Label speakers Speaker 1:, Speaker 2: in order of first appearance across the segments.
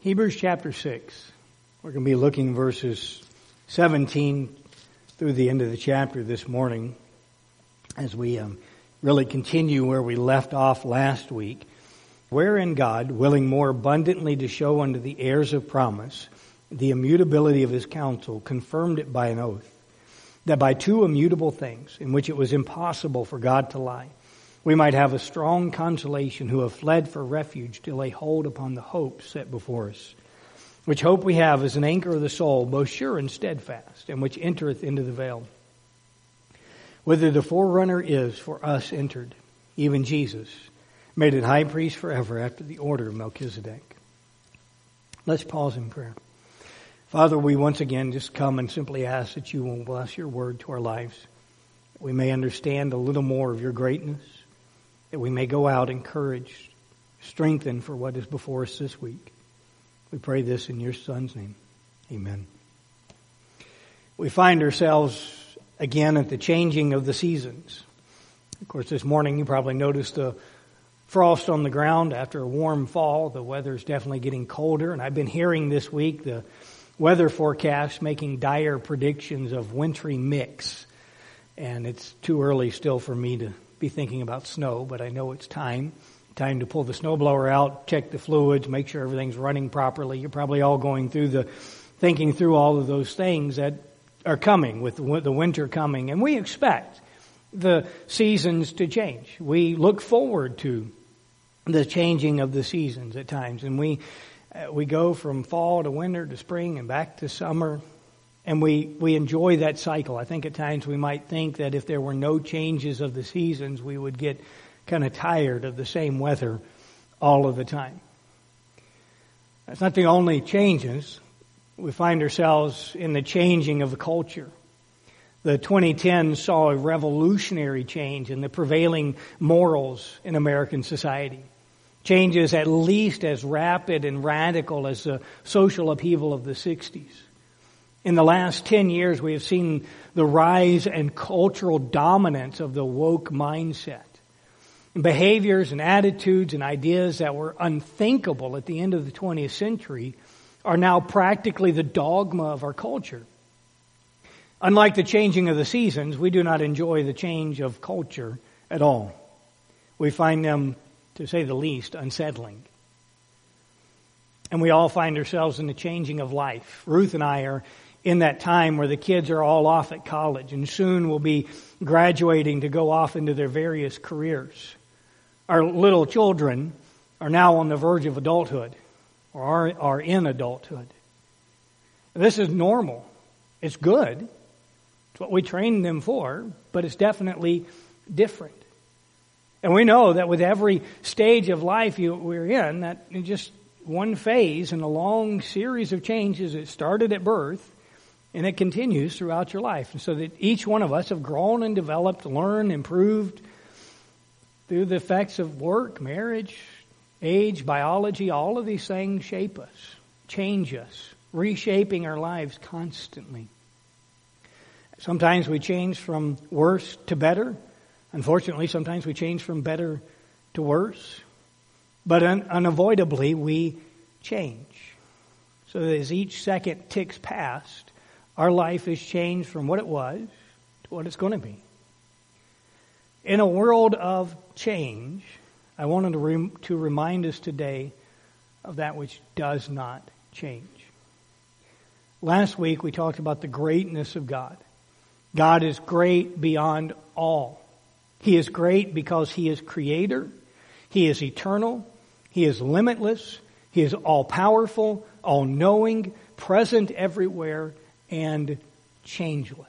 Speaker 1: Hebrews chapter 6. We're going to be looking verses 17 through the end of the chapter this morning as we really continue where we left off last week. Wherein God, willing more abundantly to show unto the heirs of promise the immutability of his counsel, confirmed it by an oath, that by two immutable things, in which it was impossible for God to lie, we might have a strong consolation who have fled for refuge to lay hold upon the hope set before us. Which hope we have is an anchor of the soul, both sure and steadfast, and which entereth into the veil. Whither the forerunner is for us entered, even Jesus, made it high priest forever after the order of Melchizedek. Let's pause in prayer. Father, we once again just come and simply ask that you will bless your word to our lives, that we may understand a little more of your greatness, that we may go out encouraged, strengthened for what is before us this week. We pray this in your Son's name. Amen. We find ourselves again at the changing of the seasons. Of course, this morning you probably noticed the frost on the ground after a warm fall. The weather's definitely getting colder, and I've been hearing this week the weather forecast making dire predictions of wintry mix. And it's too early still for me to be thinking about snow, but I know it's time to pull the snowblower out, check the fluids, make sure everything's running properly. You're probably all going through thinking through all of those things that are coming with the winter coming. And we expect the seasons to change. We look forward to the changing of the seasons at times. And we go from fall to winter to spring and back to summer. And we enjoy that cycle. I think at times we might think that if there were no changes of the seasons, we would get kind of tired of the same weather all of the time. That's not the only changes. We find ourselves in the changing of the culture. The 2010s saw a revolutionary change in the prevailing morals in American society. Changes at least as rapid and radical as the social upheaval of the 60s. In the last 10 years, we have seen the rise and cultural dominance of the woke mindset. Behaviors and attitudes and ideas that were unthinkable at the end of the 20th century are now practically the dogma of our culture. Unlike the changing of the seasons, we do not enjoy the change of culture at all. We find them, to say the least, unsettling. And we all find ourselves in the changing of life. Ruth and I are in that time where the kids are all off at college and soon will be graduating to go off into their various careers. Our little children are now on the verge of adulthood or are in adulthood. This is normal. It's good. It's what we train them for, but it's definitely different. And we know that with every stage of life we're in, that in just one phase in a long series of changes, it started at birth, and it continues throughout your life. And so that each one of us have grown and developed, learned, improved through the effects of work, marriage, age, biology. All of these things shape us, change us, reshaping our lives constantly. Sometimes we change from worse to better. Unfortunately, sometimes we change from better to worse. But unavoidably, we change. So that as each second ticks past, our life is changed from what it was to what it's going to be. In a world of change, I wanted to remind us today of that which does not change. Last week we talked about the greatness of God. God is great beyond all. He is great because He is creator. He is eternal. He is limitless. He is all-powerful, all-knowing, present everywhere, and changeless.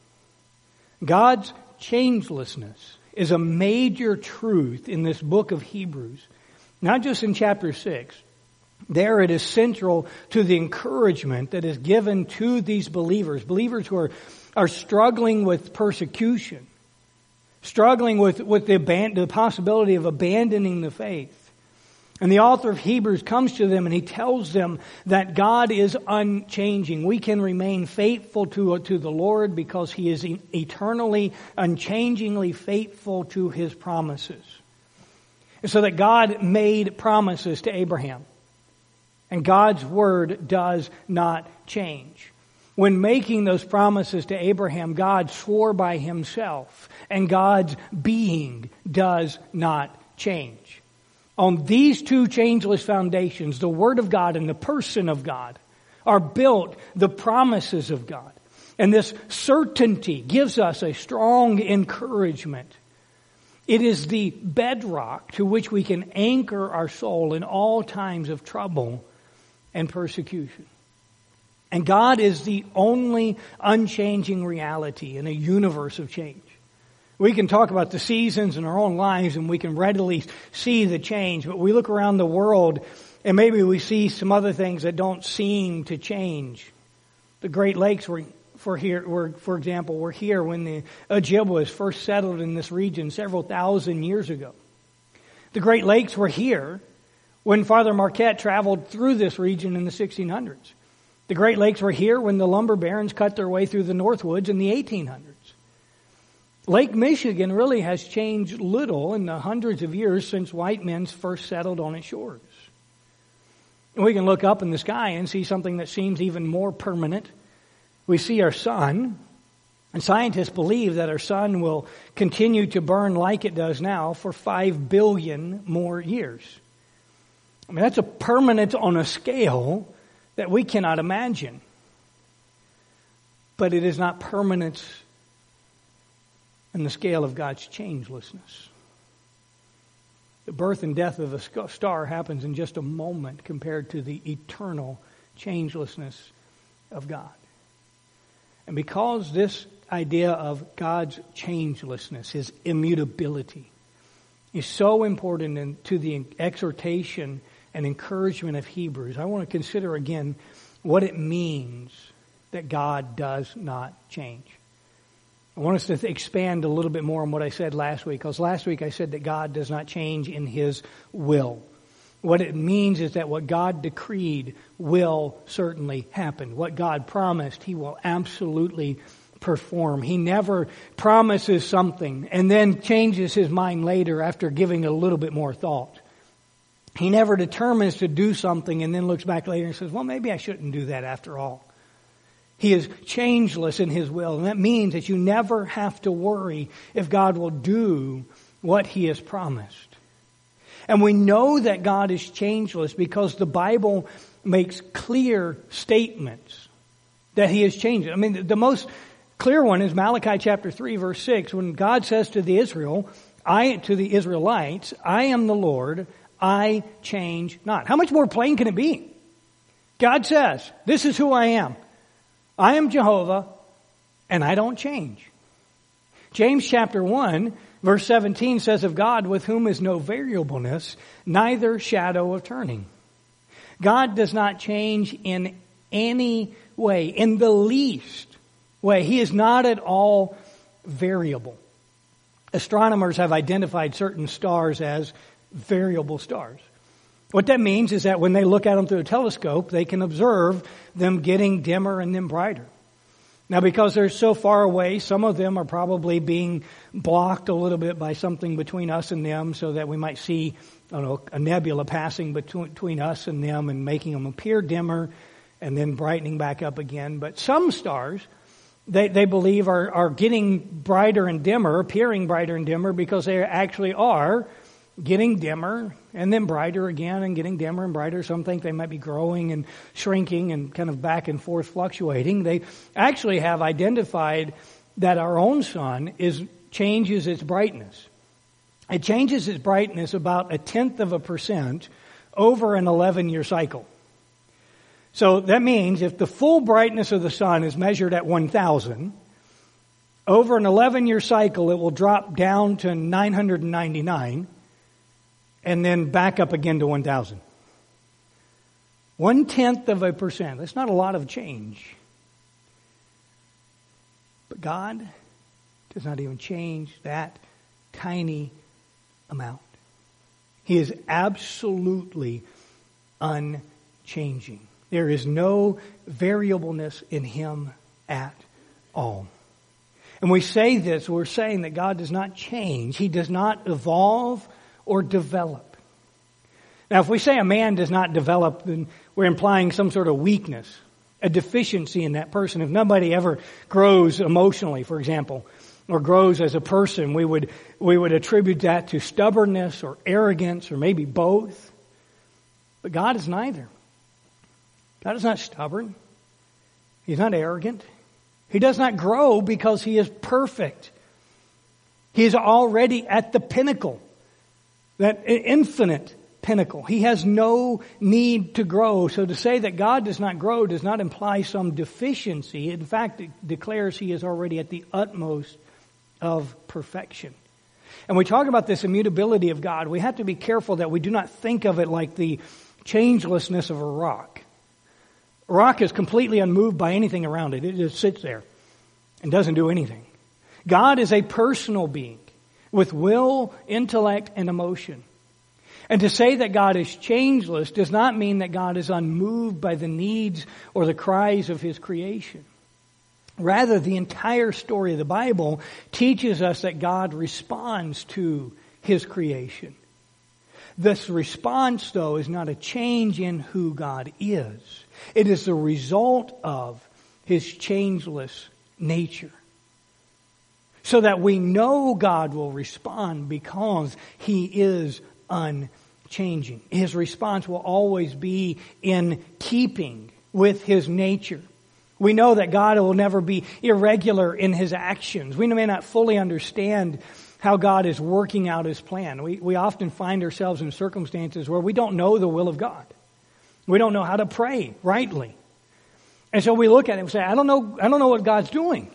Speaker 1: God's changelessness is a major truth in this book of Hebrews, not just in chapter 6. There it is central to the encouragement that is given to these believers who are struggling with persecution, struggling with the possibility of abandoning the faith. And the author of Hebrews comes to them and he tells them that God is unchanging. We can remain faithful to the Lord because He is eternally, unchangingly faithful to His promises. And so that God made promises to Abraham. And God's word does not change. When making those promises to Abraham, God swore by himself, and God's being does not change. On these two changeless foundations, the Word of God and the person of God, are built the promises of God. And this certainty gives us a strong encouragement. It is the bedrock to which we can anchor our soul in all times of trouble and persecution. And God is the only unchanging reality in a universe of change. We can talk about the seasons in our own lives and we can readily see the change, but we look around the world and maybe we see some other things that don't seem to change. The Great Lakes were here when the Ojibwas first settled in this region several thousand years ago. The Great Lakes were here when Father Marquette traveled through this region in the 1600s. The Great Lakes were here when the lumber barons cut their way through the Northwoods in the 1800s. Lake Michigan really has changed little in the hundreds of years since white men first settled on its shores. And we can look up in the sky and see something that seems even more permanent. We see our sun, and scientists believe that our sun will continue to burn like it does now for 5 billion more years. I mean, that's a permanence on a scale that we cannot imagine. But it is not permanence in the scale of God's changelessness. The birth and death of a star happens in just a moment compared to the eternal changelessness of God. And because this idea of God's changelessness, His immutability, is so important to the exhortation and encouragement of Hebrews, I want to consider again what it means that God does not change. I want us to expand a little bit more on what I said last week, because last week I said that God does not change in His will. What it means is that what God decreed will certainly happen. What God promised, He will absolutely perform. He never promises something and then changes His mind later after giving a little bit more thought. He never determines to do something and then looks back later and says, well, maybe I shouldn't do that after all. He is changeless in His will, and that means that you never have to worry if God will do what He has promised. And we know that God is changeless because the Bible makes clear statements that He is changeless. I mean, the most clear one is Malachi chapter 3, verse 6, when God says to the Israelites, I am the Lord, I change not. How much more plain can it be? God says, this is who I am. I am Jehovah, and I don't change. James chapter 1, verse 17 says of God, with whom is no variableness, neither shadow of turning. God does not change in any way, in the least way. He is not at all variable. Astronomers have identified certain stars as variable stars. What that means is that when they look at them through a telescope, they can observe them getting dimmer and then brighter. Now, because they're so far away, some of them are probably being blocked a little bit by something between us and them so that we might see, a nebula passing between us and them and making them appear dimmer and then brightening back up again. But some stars, they believe are getting brighter and dimmer, appearing brighter and dimmer because they actually are getting dimmer and then brighter again and getting dimmer and brighter. Some think they might be growing and shrinking and kind of back and forth fluctuating. They actually have identified that our own sun changes its brightness. It changes its brightness about 0.1% over an 11-year cycle. So that means if the full brightness of the sun is measured at 1,000, over an 11-year cycle it will drop down to 999 and then back up again to 1,000. 0.1%. That's not a lot of change. But God does not even change that tiny amount. He is absolutely unchanging. There is no variableness in Him at all. And we say this, we're saying that God does not change. He does not evolve or develop. Now, if we say a man does not develop, then we're implying some sort of weakness, a deficiency in that person. If nobody ever grows emotionally, for example, or grows as a person, we would attribute that to stubbornness or arrogance or maybe both. But God is neither. God is not stubborn. He's not arrogant. He does not grow because He is perfect. He is already at the pinnacle, that infinite pinnacle. He has no need to grow. So to say that God does not grow does not imply some deficiency. In fact, it declares He is already at the utmost of perfection. And we talk about this immutability of God. We have to be careful that we do not think of it like the changelessness of a rock. A rock is completely unmoved by anything around it. It just sits there and doesn't do anything. God is a personal being with will, intellect, and emotion. And to say that God is changeless does not mean that God is unmoved by the needs or the cries of His creation. Rather, the entire story of the Bible teaches us that God responds to His creation. This response, though, is not a change in who God is. It is the result of His changeless nature. So that we know God will respond because He is unchanging. His response will always be in keeping with His nature. We know that God will never be irregular in His actions. We may not fully understand how God is working out His plan. We often find ourselves in circumstances where we don't know the will of God. We don't know how to pray rightly. And so we look at it and say, I don't know what God's doing.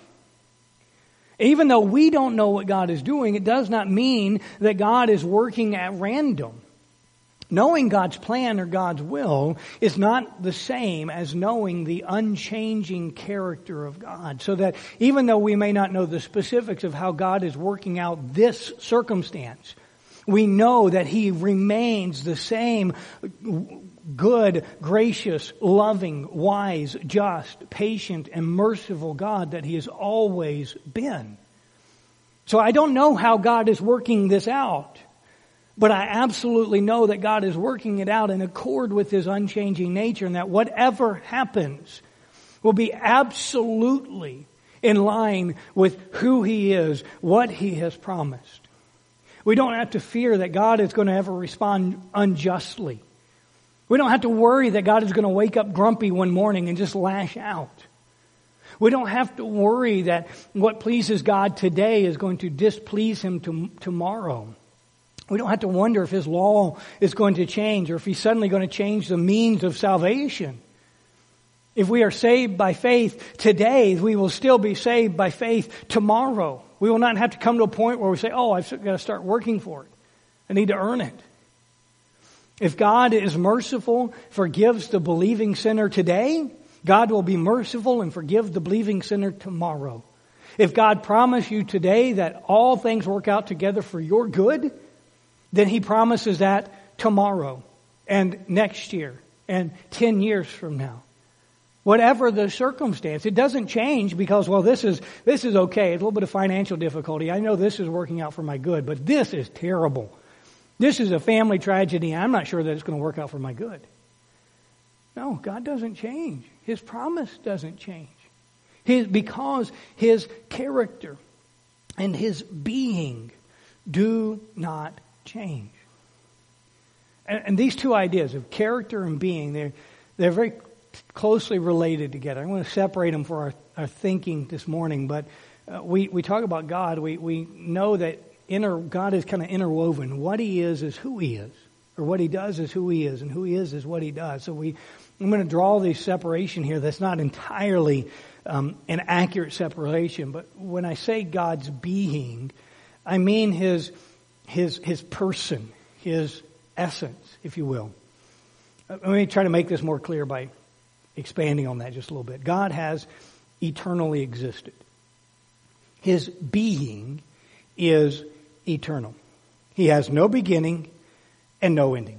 Speaker 1: Even though we don't know what God is doing, it does not mean that God is working at random. Knowing God's plan or God's will is not the same as knowing the unchanging character of God. So that even though we may not know the specifics of how God is working out this circumstance, we know that He remains the same good, gracious, loving, wise, just, patient, and merciful God that He has always been. So I don't know how God is working this out, but I absolutely know that God is working it out in accord with His unchanging nature, and that whatever happens will be absolutely in line with who He is, what He has promised. We don't have to fear that God is going to ever respond unjustly. We don't have to worry that God is going to wake up grumpy one morning and just lash out. We don't have to worry that what pleases God today is going to displease Him tomorrow. We don't have to wonder if His law is going to change or if He's suddenly going to change the means of salvation. If we are saved by faith today, we will still be saved by faith tomorrow. We will not have to come to a point where we say, oh, I've got to start working for it. I need to earn it. If God is merciful, forgives the believing sinner today, God will be merciful and forgive the believing sinner tomorrow. If God promised you today that all things work out together for your good, then He promises that tomorrow and next year and 10 years from now. Whatever the circumstance, it doesn't change because, well, this is okay. It's a little bit of financial difficulty. I know this is working out for my good, but this is terrible. This is a family tragedy. I'm not sure that it's going to work out for my good. No, God doesn't change. His promise doesn't change. Because His character and His being do not change. And these two ideas of character and being, they're very closely related together. I'm going to separate them for our thinking this morning, but we talk about God. We know that God is kind of interwoven. What He is who He is, or what He does is who He is, and who He is what He does. So I'm going to draw this separation here. That's not entirely an accurate separation, but when I say God's being, I mean His person, His essence, if you will. Let me try to make this more clear by expanding on that just a little bit. God has eternally existed. His being is eternal. He has no beginning and no ending.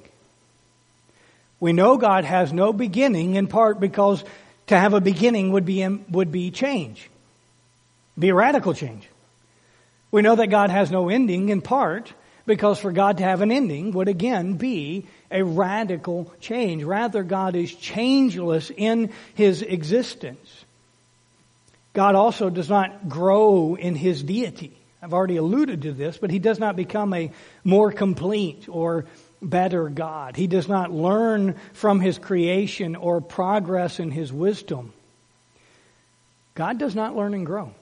Speaker 1: We know God has no beginning in part because to have a beginning would be change. Be a radical change. We know that God has no ending in part because for God to have an ending would again be a radical change. Rather, God is changeless in His existence. God also does not grow in His deity. I've already alluded to this, but He does not become a more complete or better God. He does not learn from His creation or progress in His wisdom. God does not learn and grow.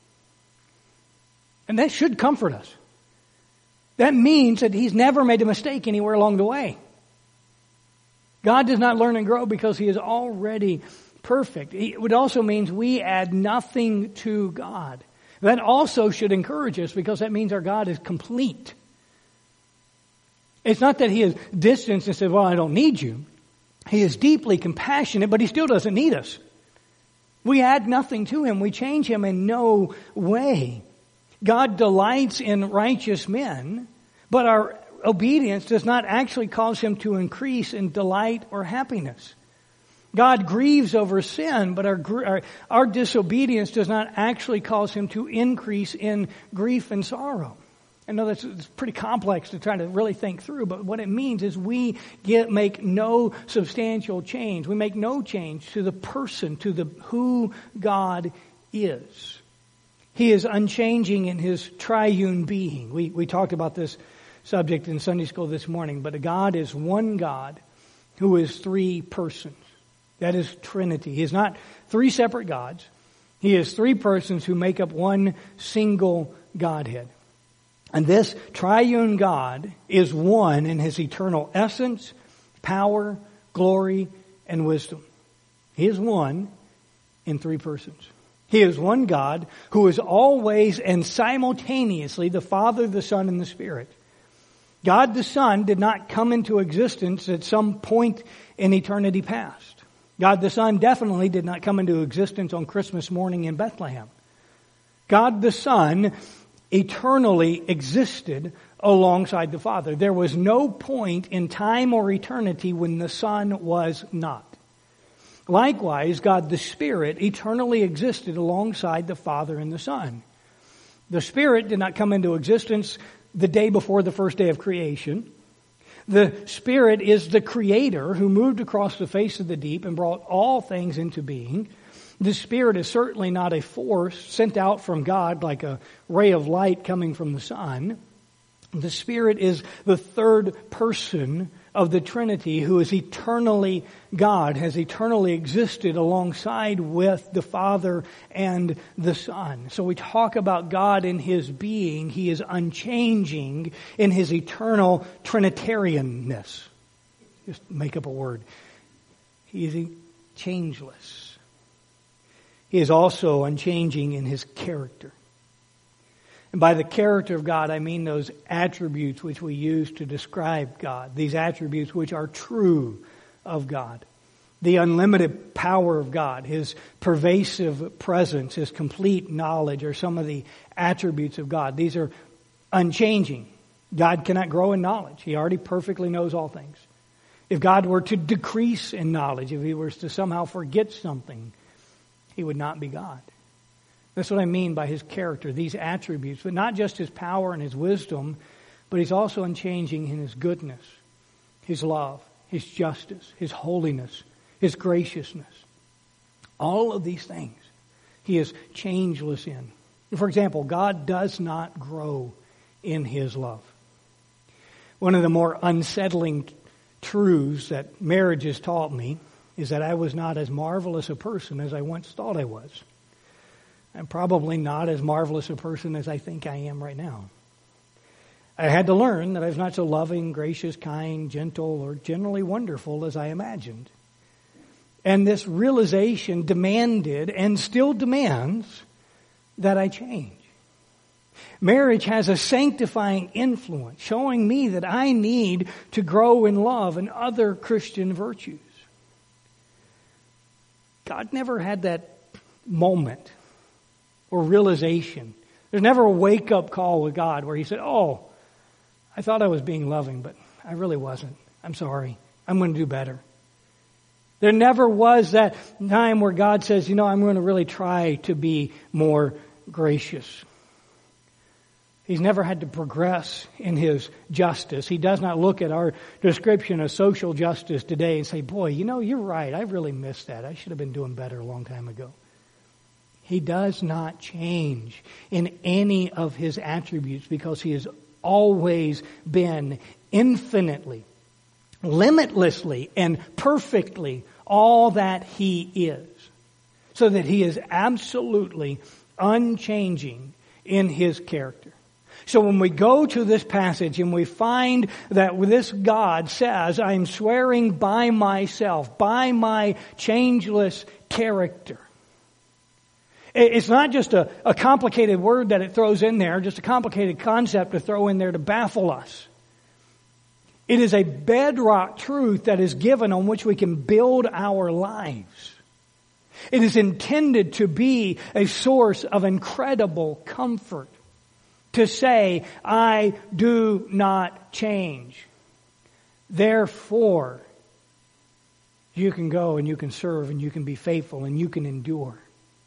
Speaker 1: And that should comfort us. That means that He's never made a mistake anywhere along the way. God does not learn and grow because He is already perfect. It also means we add nothing to God. That also should encourage us because that means our God is complete. It's not that He is distant and says, well, I don't need you. He is deeply compassionate, but He still doesn't need us. We add nothing to Him. We change Him in no way. God delights in righteous men, but our obedience does not actually cause Him to increase in delight or happiness. God grieves over sin, but our disobedience does not actually cause Him to increase in grief and sorrow. I know it's pretty complex to try to really think through, but what it means is we make no substantial change. We make no change to the person, to who God is. He is unchanging in His triune being. We talked about this subject in Sunday school this morning, but God is one God who is three persons. That is Trinity. He is not three separate gods. He is three persons who make up one single Godhead. And this triune God is one in His eternal essence, power, glory, and wisdom. He is one in three persons. He is one God who is always and simultaneously the Father, the Son, and the Spirit. God the Son did not come into existence at some point in eternity past. God the Son definitely did not come into existence on Christmas morning in Bethlehem. God the Son eternally existed alongside the Father. There was no point in time or eternity when the Son was not. Likewise, God the Spirit eternally existed alongside the Father and the Son. The Spirit did not come into existence the day before the first day of creation. The Spirit is the Creator who moved across the face of the deep and brought all things into being. The Spirit is certainly not a force sent out from God like a ray of light coming from the sun. The Spirit is the third person of the Trinity who is eternally God, has eternally existed alongside with the Father and the Son. So we talk about God in His being. He is unchanging in His eternal Trinitarianness. Just make up a word. He is changeless. He is also unchanging in His character. And by the character of God, I mean those attributes which we use to describe God. These attributes which are true of God. The unlimited power of God, His pervasive presence, His complete knowledge are some of the attributes of God. These are unchanging. God cannot grow in knowledge. He already perfectly knows all things. If God were to decrease in knowledge, if He were to somehow forget something, He would not be God. That's what I mean by His character, these attributes, but not just His power and His wisdom, but He's also unchanging in His goodness, His love, His justice, His holiness, His graciousness. All of these things He is changeless in. For example, God does not grow in His love. One of the more unsettling truths that marriage has taught me is that I was not as marvelous a person as I once thought I was. I'm probably not as marvelous a person as I think I am right now. I had to learn that I was not so loving, gracious, kind, gentle, or generally wonderful as I imagined. And this realization demanded and still demands that I change. Marriage has a sanctifying influence, showing me that I need to grow in love and other Christian virtues. God never had that moment or realization. There's never a wake-up call with God where He said, oh, I thought I was being loving, but I really wasn't. I'm sorry. I'm going to do better. There never was that time where God says, I'm going to really try to be more gracious. He's never had to progress in His justice. He does not look at our description of social justice today and say, boy, you're right. I really missed that. I should have been doing better a long time ago. He does not change in any of His attributes because He has always been infinitely, limitlessly, and perfectly all that He is. So that He is absolutely unchanging in His character. So when we go to this passage and we find that this God says, I'm swearing by myself, by my changeless character. It's not just a complicated word that it throws in there, just a complicated concept to throw in there to baffle us. It is a bedrock truth that is given on which we can build our lives. It is intended to be a source of incredible comfort. To say, I do not change. Therefore, you can go and you can serve and you can be faithful and you can endure.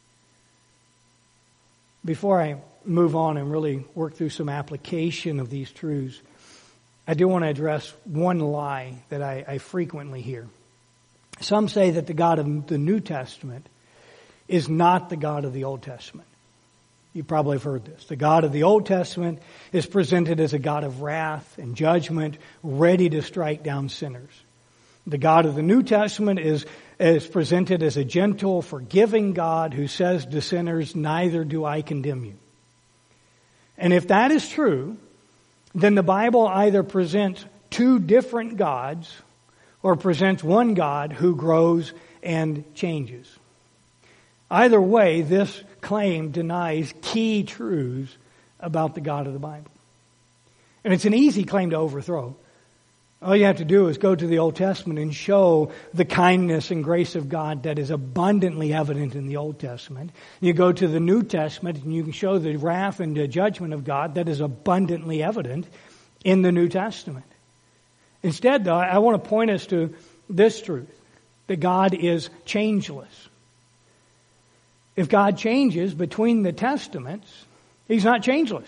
Speaker 1: Before I move on and really work through some application of these truths, I do want to address one lie that I frequently hear. Some say that the God of the New Testament is not the God of the Old Testament. You probably have heard this. The God of the Old Testament is presented as a God of wrath and judgment, ready to strike down sinners. The God of the New Testament is presented as a gentle, forgiving God who says to sinners, neither do I condemn you. And if that is true, then the Bible either presents two different gods or presents one God who grows and changes. Either way, this claim denies key truths about the God of the Bible. And it's an easy claim to overthrow. All you have to do is go to the Old Testament and show the kindness and grace of God that is abundantly evident in the Old Testament. You go to the New Testament and you can show the wrath and the judgment of God that is abundantly evident in the New Testament. Instead, though, I want to point us to this truth, that God is changeless. If God changes between the Testaments, He's not changeless.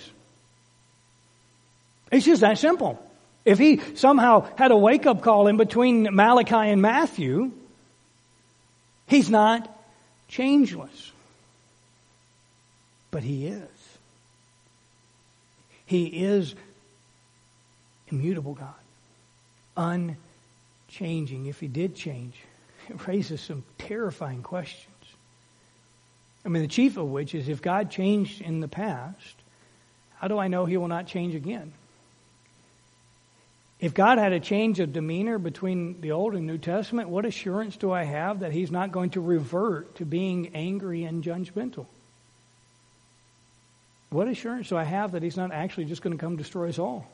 Speaker 1: It's just that simple. If He somehow had a wake-up call in between Malachi and Matthew, He's not changeless. But He is. He is immutable God. Unchanging. If He did change, it raises some terrifying questions. I mean, the chief of which is, if God changed in the past, how do I know He will not change again? If God had a change of demeanor between the Old and New Testament, what assurance do I have that He's not going to revert to being angry and judgmental? What assurance do I have that He's not actually just going to come destroy us all?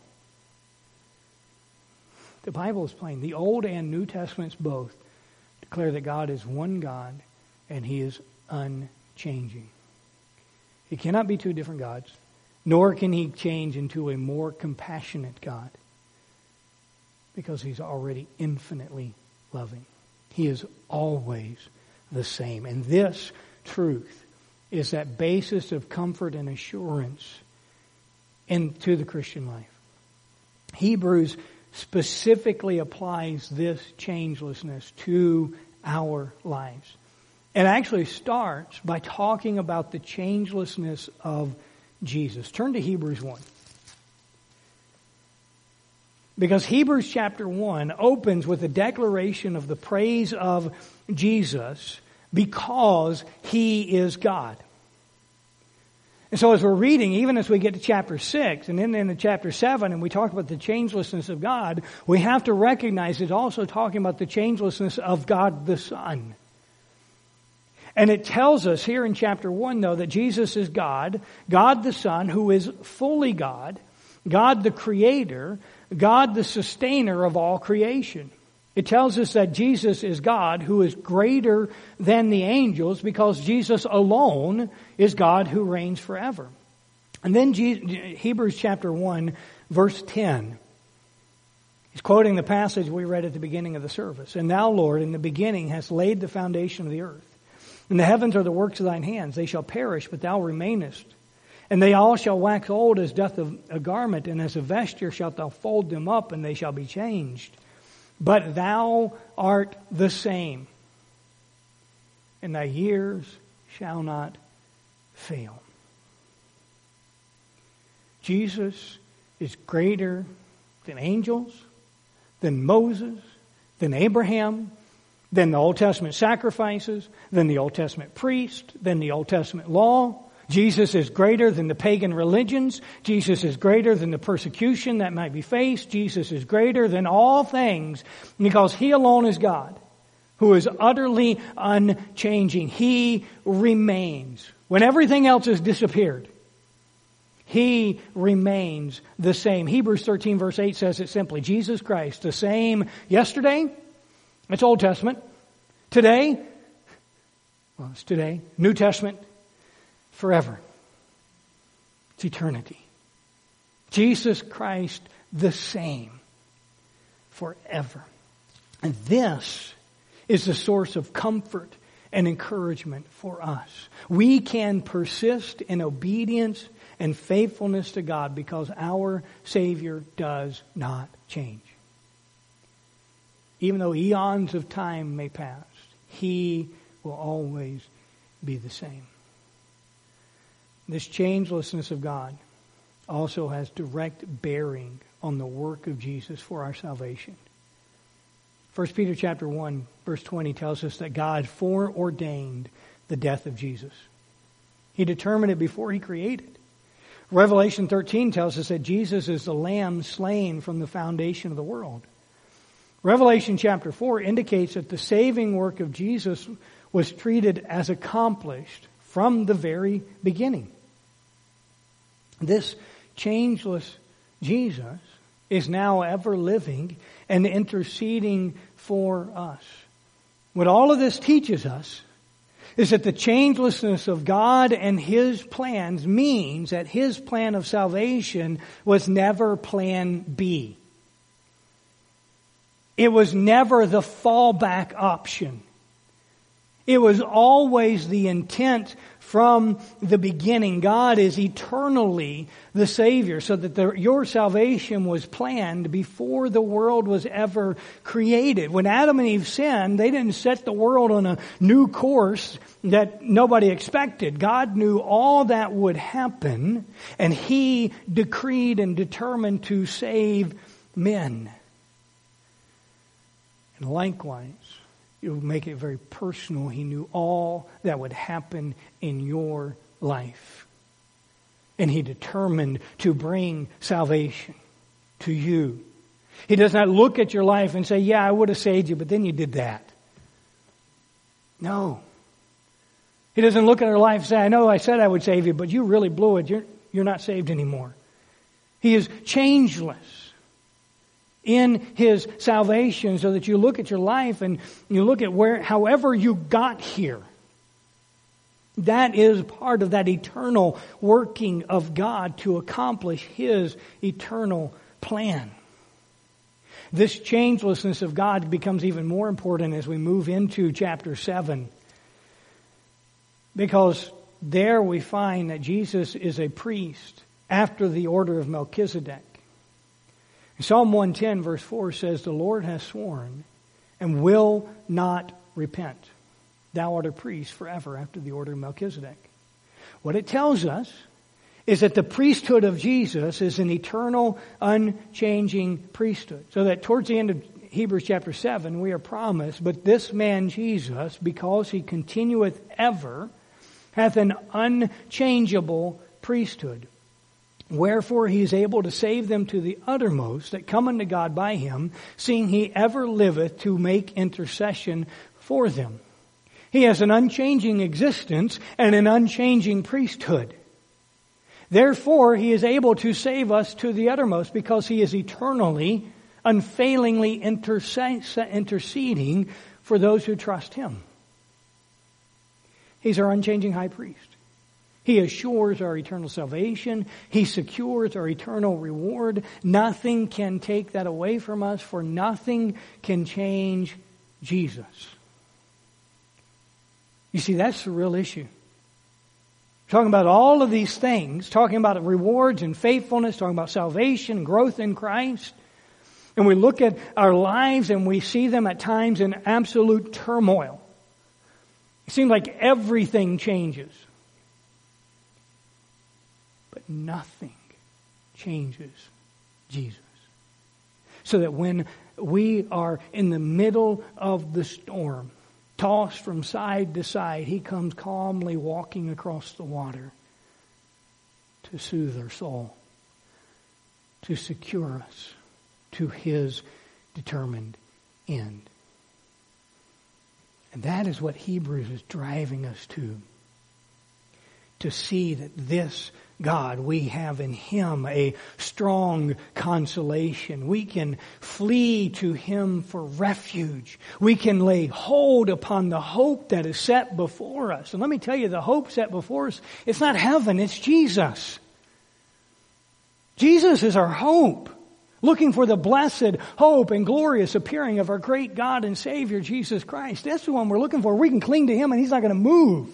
Speaker 1: The Bible is plain. The Old and New Testaments both declare that God is one God and He is unchanging. He cannot be two different gods, nor can He change into a more compassionate God, because He's already infinitely loving. He is always the same. And this truth is that basis of comfort and assurance into the Christian life. Hebrews specifically applies this changelessness to our lives. It actually starts by talking about the changelessness of Jesus. Turn to Hebrews 1. Because Hebrews chapter 1 opens with a declaration of the praise of Jesus because He is God. And so as we're reading, even as we get to chapter 6 and then into chapter 7, and we talk about the changelessness of God, we have to recognize it's also talking about the changelessness of God the Son. And it tells us here in chapter 1, though, that Jesus is God, God the Son, who is fully God, God the Creator, God the Sustainer of all creation. It tells us that Jesus is God who is greater than the angels because Jesus alone is God who reigns forever. And then Hebrews chapter 1, verse 10. He's quoting the passage we read at the beginning of the service. And thou, Lord, in the beginning hast laid the foundation of the earth. And the heavens are the works of thine hands. They shall perish, but thou remainest. And they all shall wax old as doth a garment, and as a vesture shalt thou fold them up, and they shall be changed. But thou art the same, and thy years shall not fail. Jesus is greater than angels, than Moses, than Abraham, than the Old Testament sacrifices, than the Old Testament priest, than the Old Testament law. Jesus is greater than the pagan religions. Jesus is greater than the persecution that might be faced. Jesus is greater than all things because He alone is God, who is utterly unchanging. He remains. When everything else has disappeared, He remains the same. Hebrews 13 verse 8 says it simply. Jesus Christ, the same yesterday, it's Old Testament. Today, well, it's today. New Testament, forever. It's eternity. Jesus Christ, the same forever. And this is the source of comfort and encouragement for us. We can persist in obedience and faithfulness to God because our Savior does not change. Even though eons of time may pass, He will always be the same. This changelessness of God also has direct bearing on the work of Jesus for our salvation. 1 Peter chapter 1, verse 20 tells us that God foreordained the death of Jesus. He determined it before He created. Revelation 13 tells us that Jesus is the Lamb slain from the foundation of the world. Revelation chapter 4 indicates that the saving work of Jesus was treated as accomplished from the very beginning. This changeless Jesus is now ever living and interceding for us. What all of this teaches us is that the changelessness of God and His plans means that His plan of salvation was never plan B. It was never the fallback option. It was always the intent from the beginning. God is eternally the Savior, so that your salvation was planned before the world was ever created. When Adam and Eve sinned, they didn't set the world on a new course that nobody expected. God knew all that would happen, and He decreed and determined to save men. And likewise, it would make it very personal. He knew all that would happen in your life. And He determined to bring salvation to you. He does not look at your life and say, yeah, I would have saved you, but then you did that. No. He doesn't look at our life and say, I know I said I would save you, but you really blew it. You're not saved anymore. He is changeless in His salvation, so that you look at your life and you look at however you got here. That is part of that eternal working of God to accomplish His eternal plan. This changelessness of God becomes even more important as we move into chapter 7. Because there we find that Jesus is a priest after the order of Melchizedek. Psalm 110 verse 4 says, the Lord has sworn and will not repent. Thou art a priest forever after the order of Melchizedek. What it tells us is that the priesthood of Jesus is an eternal, unchanging priesthood. So that towards the end of Hebrews chapter 7, we are promised, but this man Jesus, because He continueth ever, hath an unchangeable priesthood. Wherefore He is able to save them to the uttermost that come unto God by Him, seeing He ever liveth to make intercession for them. He has an unchanging existence and an unchanging priesthood. Therefore, He is able to save us to the uttermost because He is eternally, unfailingly interceding for those who trust Him. He's our unchanging high priest. He assures our eternal salvation. He secures our eternal reward. Nothing can take that away from us, for nothing can change Jesus. You see, that's the real issue. Talking about all of these things, talking about rewards and faithfulness, talking about salvation, growth in Christ. And we look at our lives and we see them at times in absolute turmoil. It seems like everything changes. But nothing changes Jesus. So that when we are in the middle of the storm, tossed from side to side, He comes calmly walking across the water to soothe our soul, to secure us to His determined end. And that is what Hebrews is driving us to see that this God, we have in Him a strong consolation. We can flee to Him for refuge. We can lay hold upon the hope that is set before us. And let me tell you, the hope set before us, it's not heaven, it's Jesus. Jesus is our hope. Looking for the blessed hope and glorious appearing of our great God and Savior, Jesus Christ. That's the one we're looking for. We can cling to Him and He's not going to move.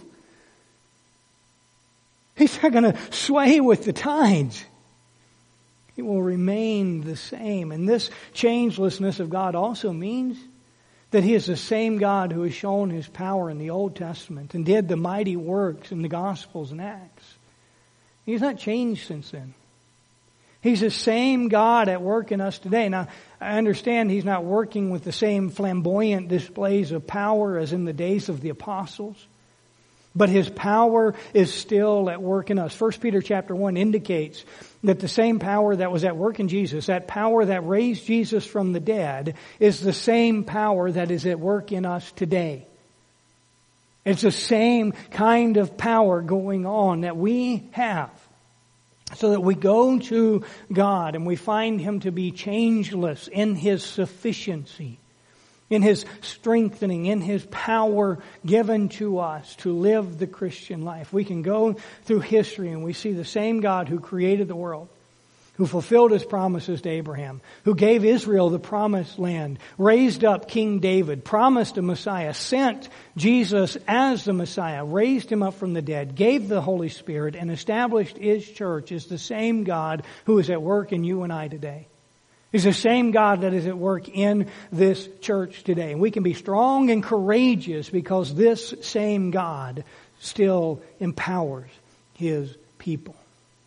Speaker 1: He's not going to sway with the tides. He will remain the same. And this changelessness of God also means that He is the same God who has shown His power in the Old Testament and did the mighty works in the Gospels and Acts. He's not changed since then. He's the same God at work in us today. Now, I understand He's not working with the same flamboyant displays of power as in the days of the apostles. But His power is still at work in us. 1 Peter chapter 1 indicates that the same power that was at work in Jesus, that power that raised Jesus from the dead, is the same power that is at work in us today. It's the same kind of power going on that we have. So that we go to God and we find Him to be changeless in His sufficiency, in His strengthening, in His power given to us to live the Christian life. We can go through history and we see the same God who created the world, who fulfilled His promises to Abraham, who gave Israel the promised land, raised up King David, promised a Messiah, sent Jesus as the Messiah, raised Him up from the dead, gave the Holy Spirit, and established His church, is the same God who is at work in you and I today. He's the same God that is at work in this church today. And we can be strong and courageous because this same God still empowers His people.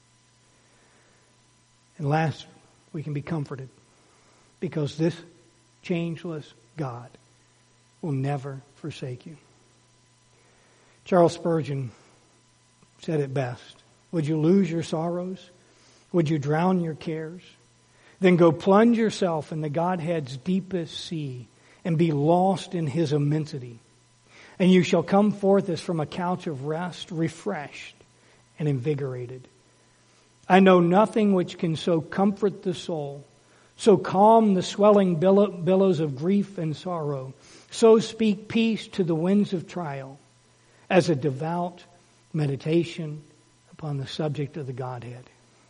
Speaker 1: And last, we can be comforted because this changeless God will never forsake you. Charles Spurgeon said it best. Would you lose your sorrows? Would you drown your cares? Then go plunge yourself in the Godhead's deepest sea and be lost in His immensity. And you shall come forth as from a couch of rest, refreshed and invigorated. I know nothing which can so comfort the soul, so calm the swelling billows of grief and sorrow, so speak peace to the winds of trial, as a devout meditation upon the subject of the Godhead.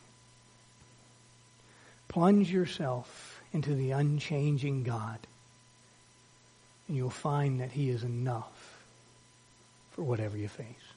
Speaker 1: Plunge yourself into the unchanging God, and you'll find that He is enough for whatever you face.